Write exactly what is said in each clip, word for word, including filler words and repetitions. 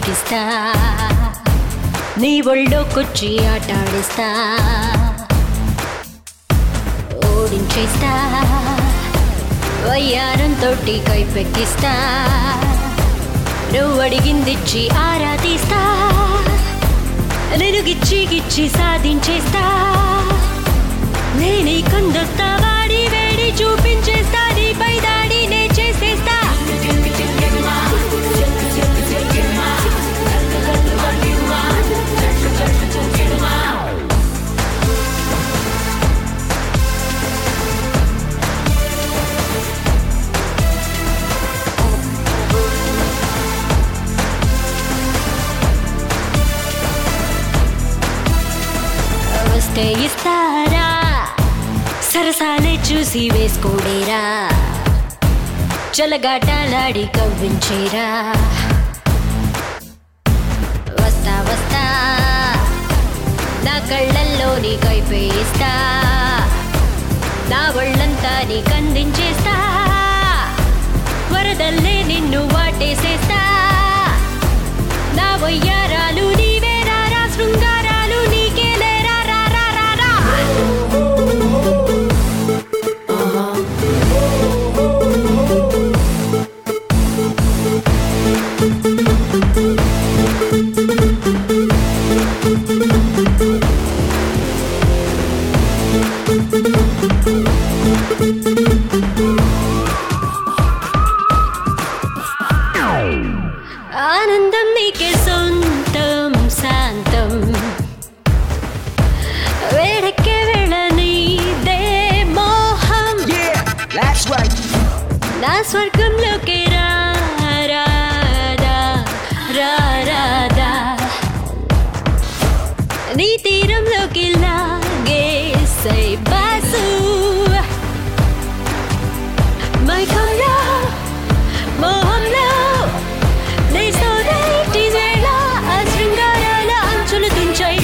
వేడెక్కిస్తా నీ ఒళ్ళోకొచ్చి ఆటాడిస్తా ఓడించేస్తా వయ్యారంతోటి కైపెక్కిస్తా నువ్వు అడిగిందిచ్చి ఆరాధిస్తా నేను గిచ్చి గిచ్చి సాధించేస్తా నేనే కొందొస్తా వాడి వేడి చూపించేస్తా నీపై దాడి నే చేసేస్తా వస్తే ఇస్తారా సరసాలే చూసి వేసుకోడేరా చలగాటాలాడి కవ్వించేరా వస్తా వస్తా నా కళ్ళల్లో నీ కైపేస్తా నా ఒళ్ళంతా నీ కందించేస్తా వరదల్లే నిన్ను వాటేసేస్తా నా వయ్యారాలు నీవే రారా శృంగారాలు నీకే లేరా రా రా రా రా ఆనందం నీకే సొంతం శాంతం వేడెక్కే వేళ నీదే మోహం నా స్వర్గంలోకి రా రాదా రా రాదా నీ తీరంలోకి లాగేసై బాసు మైకంలో మోహంలో నీ సోదరి వేళ ఆ శృంగారాల అంచులు తుంచాయి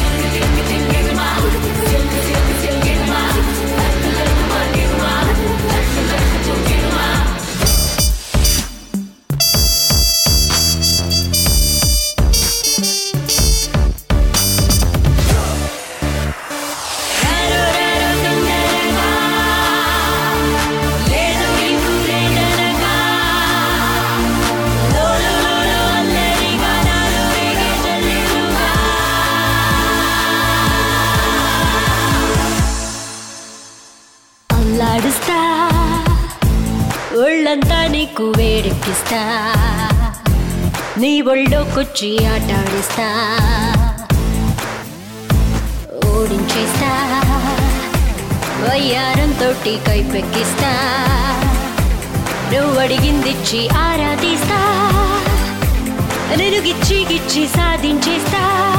అల్లాడుస్తా ఒళ్ళంతా నీకు వేడెక్కిస్తా నీ ఒళ్ళోకొచ్చి ఆటాడిస్తా ఓడించేస్తా వయ్యారంతోటి కైపెక్కిస్తా నువ్వు అడిగిందిచ్చి ఆరాధిస్తా నేను గిచ్చి గిచ్చి సాధించేస్తా